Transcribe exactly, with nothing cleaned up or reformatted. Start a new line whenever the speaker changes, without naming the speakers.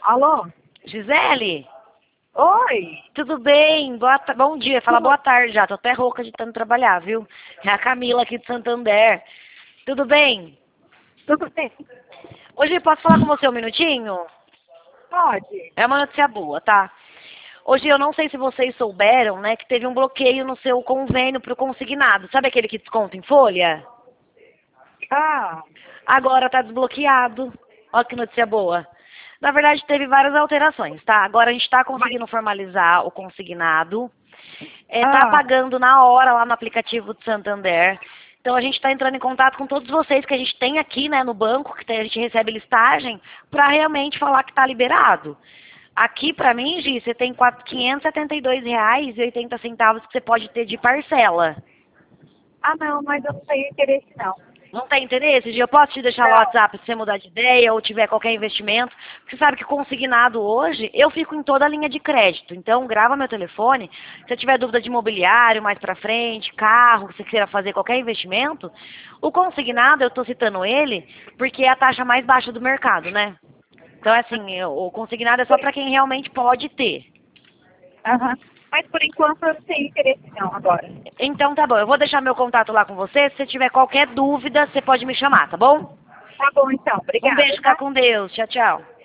Alô?
Gisele?
Oi?
Tudo bem? Boa ta- Bom dia. Fala
Tudo-
boa tarde já. Tô até rouca de tanto trabalhar, viu? É a Camila aqui de Santander. Tudo bem?
Tudo bem?
Hoje eu posso falar com você um minutinho?
Pode.
É uma notícia boa, tá? Hoje eu não sei se vocês souberam, né, que teve um bloqueio no seu convênio pro consignado. Sabe aquele que desconta em folha?
Ah,
Agora tá desbloqueado. Olha que notícia boa. Na verdade, teve várias alterações, tá? Agora a gente está conseguindo formalizar o consignado. É, tá
ah,
pagando na hora lá no aplicativo do Santander. Então a gente está entrando em contato com todos vocês que a gente tem aqui, né, no banco, que tem- a gente recebe listagem, para realmente falar que está liberado. Aqui para mim, Gi, você tem quatro- quinhentos e setenta e dois reais e oitenta centavos que você pode ter de parcela.
ah, não, mas eu não tenho interesse, não.
Não tem interesse? Gi, eu posso te deixar no
Não.
WhatsApp se você mudar de ideia ou tiver qualquer investimento. Você sabe que consignado hoje, eu fico em toda a linha de crédito. Então, grava meu telefone. Se você tiver dúvida de imobiliário mais pra frente, carro, se você queira fazer qualquer investimento, o consignado, eu tô citando ele, porque é a taxa mais baixa do mercado, né? Então, é assim, eu- o consignado é só para quem realmente pode ter.
Aham. Mas por enquanto eu não tenho interesse, não, agora.
Então, tá bom. Eu vou deixar meu contato lá com você. Se você tiver qualquer dúvida, você pode me chamar, tá bom?
Tá bom, então.
Um
Obrigada,
beijo, fica
tá?
com Deus. Tchau, tchau.